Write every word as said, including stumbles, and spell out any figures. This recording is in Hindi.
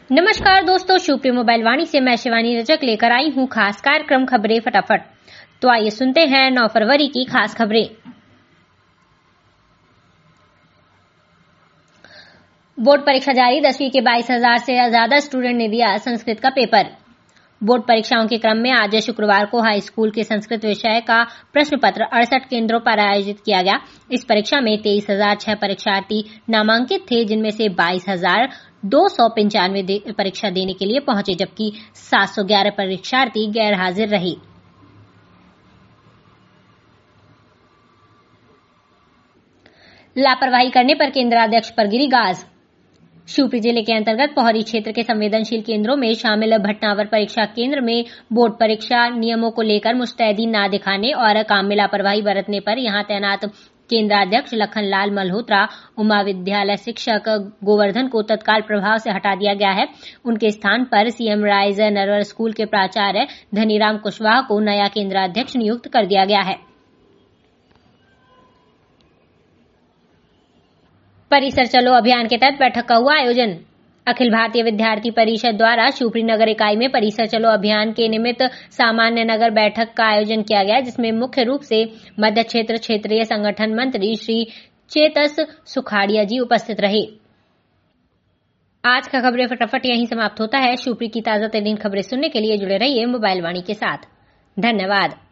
नमस्कार दोस्तों, शिवप्रिय मोबाइल वाणी से मैं शिवानी रजक लेकर आई हूँ खास कार्यक्रम खबरें फटाफट। तो आइए सुनते हैं नौ फरवरी की खास खबरें। बोर्ड परीक्षा जारी, दसवीं के बाईस हजार से ज्यादा स्टूडेंट ने दिया संस्कृत का पेपर। बोर्ड परीक्षाओं के क्रम में आज शुक्रवार को हाई स्कूल के संस्कृत विषय का प्रश्न पत्र अड़सठ केंद्रों पर आयोजित किया गया। इस परीक्षा में तेईस हजार छह परीक्षार्थी नामांकित थे, जिनमें से बाईस हजार दो सौ पंचानवे दे, परीक्षा देने के लिए पहुंचे, जबकि सात सौ ग्यारह परीक्षार्थी गैर हाजिर रहे। लापरवाही करने पर केंद्राध्यक्ष पर गिरी गाज। शिवपुरी जिले के अंतर्गत पोहरी क्षेत्र के संवेदनशील केंद्रों में शामिल भटनावर परीक्षा केंद्र में बोर्ड परीक्षा नियमों को लेकर मुस्तैदी न दिखाने और काम में लापरवाही बरतने पर यहां तैनात केंद्राध्यक्ष लखनलाल मल्होत्रा, उमा विद्यालय शिक्षक गोवर्धन को तत्काल प्रभाव से हटा दिया गया है। उनके स्थान पर सीएम राइज नरवर स्कूल के प्राचार्य धनीराम कुशवाहा को नया केंद्राध्यक्ष नियुक्त कर दिया गया है। परिसर चलो अभियान के तहत बैठक का हुआ आयोजन। अखिल भारतीय विद्यार्थी परिषद द्वारा शिवपुरी नगर इकाई में परिसर चलो अभियान के निमित्त सामान्य नगर बैठक का आयोजन किया गया, जिसमें मुख्य रूप से मध्य क्षेत्र क्षेत्रीय संगठन मंत्री श्री चेतस सुखाड़िया जी उपस्थित रहे। आज का खबरें फटाफट यहीं समाप्त होता है। शिवपुरी की ताजा तरीन खबरें सुनने के लिए जुड़े रहिए मोबाइल वाणी के साथ। धन्यवाद।